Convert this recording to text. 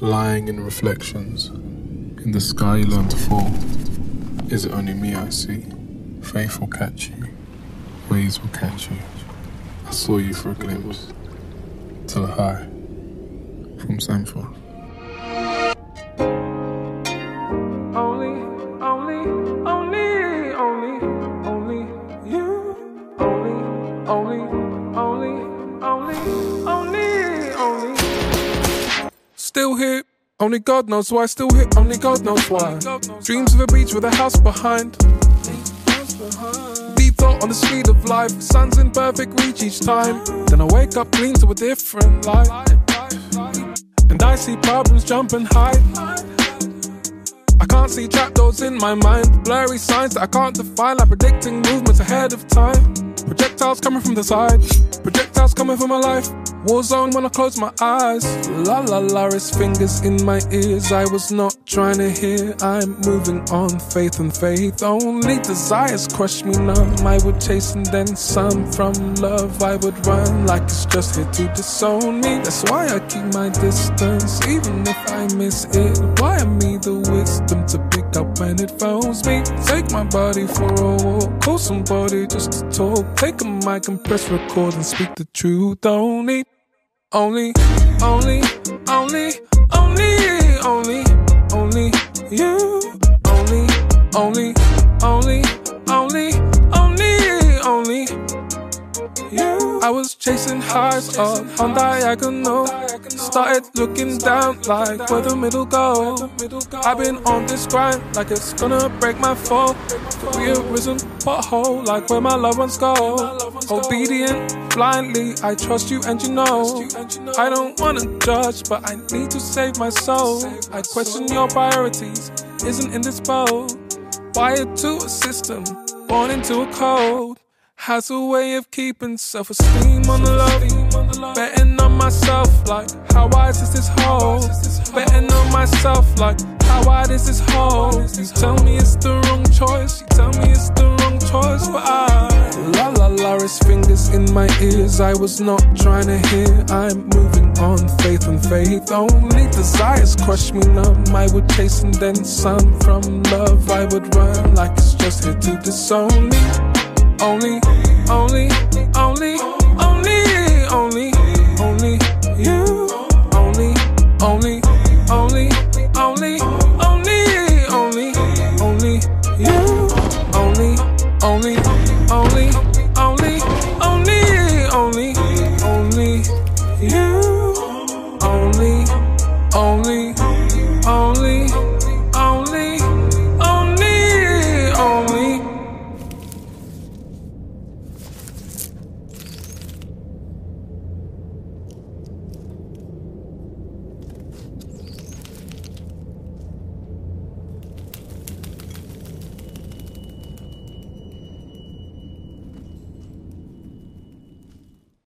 Lying in reflections. In the sky you learn to fall. Is it only me I see? Faith will catch you. Waves will catch you. I saw you for a glimpse. Till high. From Sanford. Only you. Only. Still here, only God knows why. Still here, only God knows why. Dreams of a beach with a house behind. Deep thought on the speed of life. Sun's in perfect reach each time. Then I wake up clean to a different light. And I see problems jump and hide. I can't see trapdoors in my mind. Blurry signs that I can't define, like predicting movements ahead of time. Projectiles coming from the side. Projectiles coming from my life. War zone when I close my eyes. La la la, it's fingers in my ears. I was not trying to hear. I'm moving on, faith and faith. Only desires crush me numb. I would chase and then some. From love I would run like it's just here to disown me. That's why I keep my distance, even if I miss it. Why me the wisdom to pick up when it phones me? Take my body for a walk. Call somebody just to talk. Take a mic and press record and speak the truth. Only you. Only you. I was chasing highs up on diagonal. Started looking down like where the middle go. I've been on this grind like it's gonna break my fall. Rearisen pothole like where my loved ones go. Obedient blindly, I trust you and you know. I don't wanna judge, but I need to save my soul. I question your priorities, isn't in this boat. Wired to a system, born into a code. Has a way of keeping self-esteem on the low. Betting on myself like, how wise is this hole? Betting on myself like, how wide is this hole? You tell me it's the wrong choice. You tell me it's the wrong choice. But la la la, it's fingers in my ears. I was not trying to hear. I'm moving on, faith and faith. Only desires crush me numb. I would chase and then some. From love I would run like it's just here to disown me. Only you. Only you.